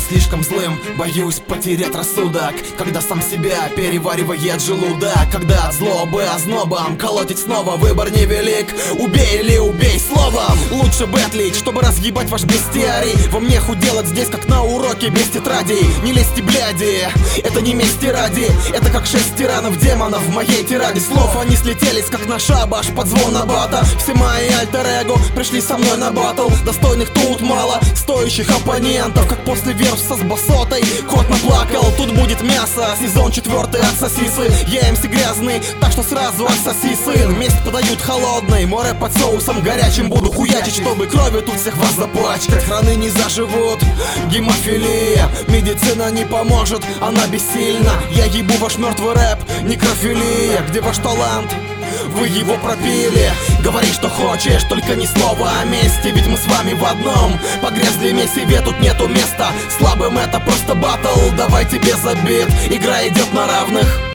слишком злым, боюсь потерять рассудок, когда сам себя переваривает желудок, когда от злобы ознобом колотить снова выбор невелик. Убей или убей словом. Лучше бы отлить, чтобы разъебать ваш бестиарий. Вам нехуй делать здесь, как на уроке без тетрадей. Не лезьте, бляди, это не мести ради. Это как 6 тиранов демонов в моей тираде слов. Они слетелись, как на шабаш под звон абата. Все мои альтер-эго пришли со мной на баттл. Достойных тут мало, стоящих оппонентов, как после верса с басотой. Кот наплакал, тут будет мясо. Сезон 4 отсоси сы. Я МС грязный, так что сразу отсоси сын. Месть подают холодной, море под соусом горячим. Буду хуячить, чтобы кровью тут всех вас запачкать. Раны не заживут, гемофилия. Медицина не поможет, она бессильна. Я ебу ваш мертвый рэп, некрофилия. Где ваш талант? Вы его пропили. Говори, что хочешь, только ни слова о мести. Ведь мы с вами в одном погрязли месиве, тут нету места слабым, это просто батл. Давайте без обид, игра идет на равных.